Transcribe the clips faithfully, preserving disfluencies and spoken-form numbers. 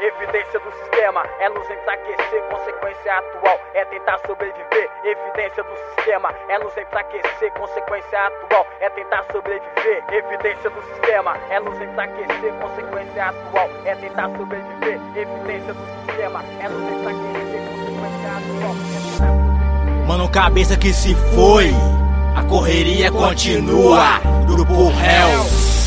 evidência do sistema é nos enfraquecer, consequência atual é tentar sobreviver. Evidência do sistema é nos enfraquecer, consequência atual é tentar sobreviver. Evidência do sistema é nos enfraquecer, consequência atual é tentar sobreviver. Evidência do sistema é nos enfraquecer, consequência atual é tentar sobreviver. Mano, cabeça que se foi, a correria continua. Grupo Hell.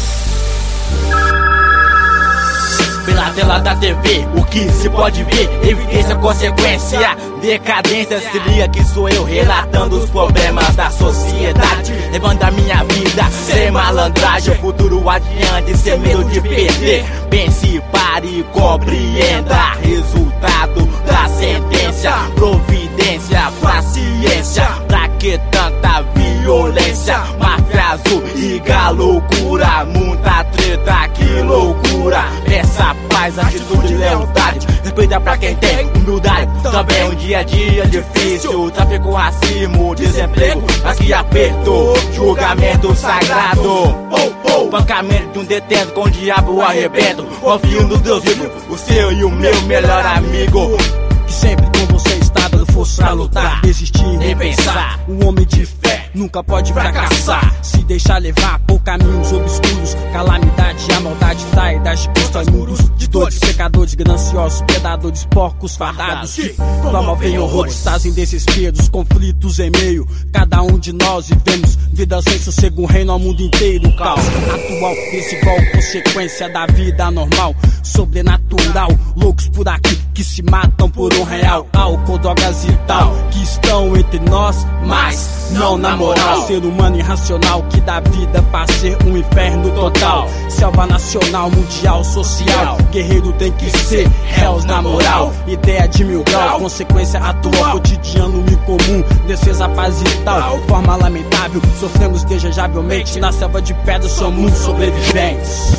Pela tela da T V, o que se pode ver? Evidência, consequência, decadência. Se liga que sou eu relatando os problemas da sociedade, levando a minha vida sem malandragem, o futuro adiante, sem medo de perder. Pense, pare e compreenda resultado da sentença. Providência pra ciência, pra que tanta violência? Máfia azul e loucura, muita treta, que loucura. Essa paz, atitude e lealdade, respeita pra quem tem humildade. Também um dia a dia difícil, tráfico, racismo, desemprego, aqui aperto, julgamento sagrado. Pancamento de um detento, com o diabo arrebento. Confio no Deus vivo, o seu e o meu melhor amigo, que sempre com você está dando força pra lutar, desistir, nem pensar. Um homem de fé nunca pode fracassar, se deixar levar por caminhos obscuros. Calamidade, a maldade trai das custas muros, de dores, secadores, gananciosos, predadores, porcos fardados que promovem horrores, trazem desesperos, conflitos em meio. Cada um de nós vivemos vida sem sossego, um reino ao mundo inteiro. Caos atual, desigual, consequência da vida normal, sobrenatural. Loucos por aqui que se matam por um real, álcool, drogas e tal, que estão entre nós, mas não na moral. Ser humano irracional que dá vida pra ser um inferno total. Selva nacional, mundial, social, guerreiro tem que ser réus na moral. Ideia de mil grau, consequência atual, cotidiano incomum, defesa paz e tal. Forma lamentável, sofremos desejavelmente, na selva de pedra somos sobreviventes.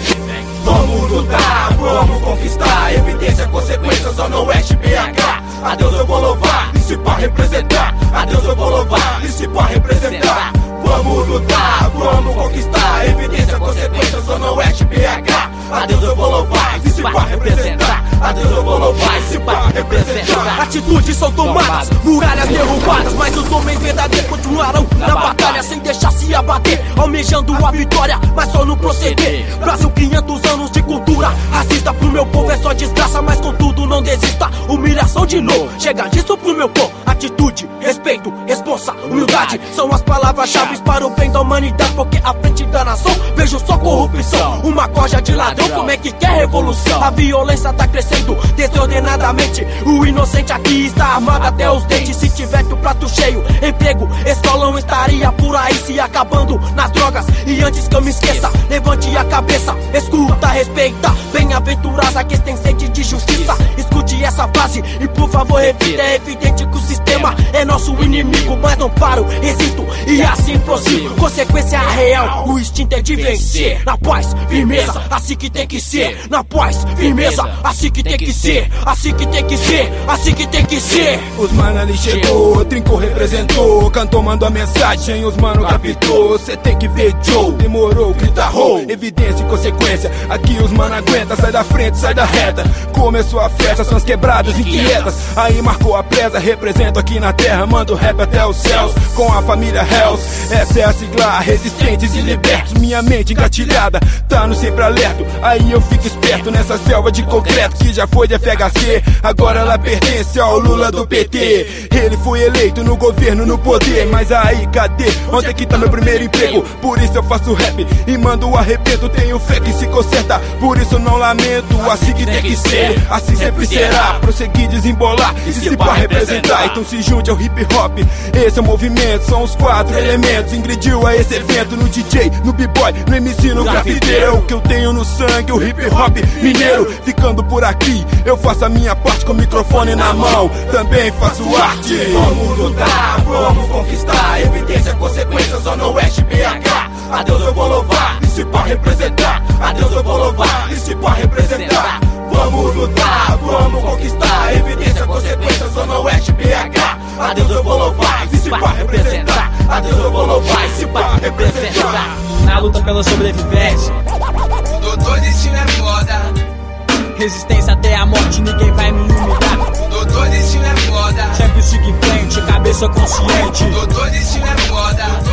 Vamos lutar, vamos conquistar. Evidência, consequência, Zona Oeste, B H. A Deus eu vou louvar, e se pá representar. A Deus eu vou louvar, e se pá representar. Vamos lutar, vamos conquistar. Evidência, consequência, Zona Oeste, B H. A Deus eu vou louvar, e se pá representar. A Deus eu vou louvar, e se pá representar. Atitudes são tomadas, muralhas derrubadas, mas os homens verdadeiros continuarão na batalha, sem deixar se abater, almejando a vitória, mas só no proceder. Brasil, quinhentos anos de cultura racista, pro meu povo é só desgraça, mas contudo não desista. Humilhação de novo, chega disso pro meu povo. Atitude, respeito, responsa, humildade são as palavras-chave para o bem da humanidade, porque à frente da nação vejo só corrupção, uma corja de ladrão, como é que quer revolução? A violência tá crescendo desordenadamente, o inocente aqui está armado até os dentes. Se tivesse o prato cheio, emprego, escolão estaria por aí se acabando nas drogas. E antes que eu me esqueça, levante a cabeça, escuta, respeita, bem-aventurada que tem sede de justiça. Escute essa frase e por favor repita. É evidente que o sistema é nosso inimigo, mas não paro, resisto e assim prossigo. Consequência real, o instinto é de vencer. Na paz, firmeza, assim que tem que ser. Na paz, firmeza, assim que tem que ser. Assim que tem que ser, assim que tem que ser. Os mano ali chegou, trincou, representou, cantou, mandou a mensagem, os mano captou. Cê tem que ver Joe, demorou, grita ho. Evidência e consequência, aqui os mano aguenta. Sai da frente, sai da reta, começou a festa, são as quebradas inquietas. Aí marcou a presa, represento aqui na terra, mando rap até os céus, com a família Hells. Essa é a sigla, resistentes e libertos. Minha mente engatilhada, tá no sempre alerto. Aí eu fico esperto nessa selva de concreto, que já foi de F H C, agora ela pertence ao Lula do P T. Ele foi eleito no governo, no poder, mas aí cadê? Onde é que tá meu primeiro emprego? Por isso eu faço rap e mando o arrebento. Tenho fé que se conserta, por isso não lamento. Assim que tem que ser, assim sempre será. Prosseguir, desembolar e se pá representar. Então se junte ao hip hop, esse é o movimento. São os quatro elementos, ingrediu a esse evento. No D J, no b-boy, no M C, no grafiteiro. O que eu tenho no sangue, o hip hop mineiro. Ficando por aqui, eu faço a minha parte com o microfone na mão, também faço arte. Vamos lutar, vamos conquistar. Evidência, consequência, Zona Oeste, B H. A Deus eu vou louvar, e se pá representar. A Deus eu vou louvar, e se pá representar. Vamos lutar, vamos conquistar. Evidência, consequência, Zona Oeste, B H. A Deus eu vou louvar, e se pá representar. A Deus eu vou louvar, e se pá representar. Na luta pela sobrevivência, o Doutor Destino é foda. Resistência até a morte, ninguém vai me humilhar. Doutor Destino é foda. Sempre siga em frente, cabeça consciente. Doutor Destino é foda.